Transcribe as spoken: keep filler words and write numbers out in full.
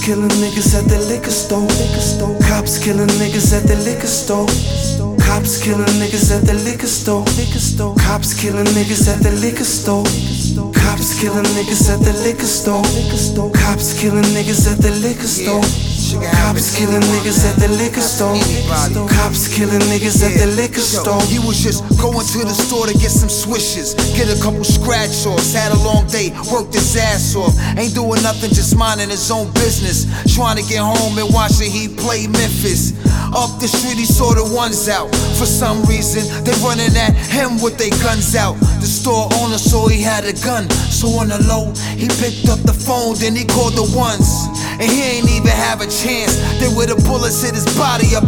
killing niggas at the liquor store. Cops killing niggas at the liquor store. Cops killing niggas at the liquor store. Cops killing niggas at the liquor store. Cops killing niggas at the liquor store. Cops killing niggas at the liquor store. Cops killing niggas at the liquor store. Cops killing niggas at the liquor store. He was just going to the store to get some swishes, get a couple scratch offs. Had a long day, worked his ass off. Ain't doing nothing, just minding his own business. Trying to get home and watching he play Memphis. Up the street he saw the ones out. For some reason they running at him with their guns out. The store owner saw he had a gun, so on the low he picked up the phone, then he called the ones. And he ain't even have a chance. They with the bullets hit his body up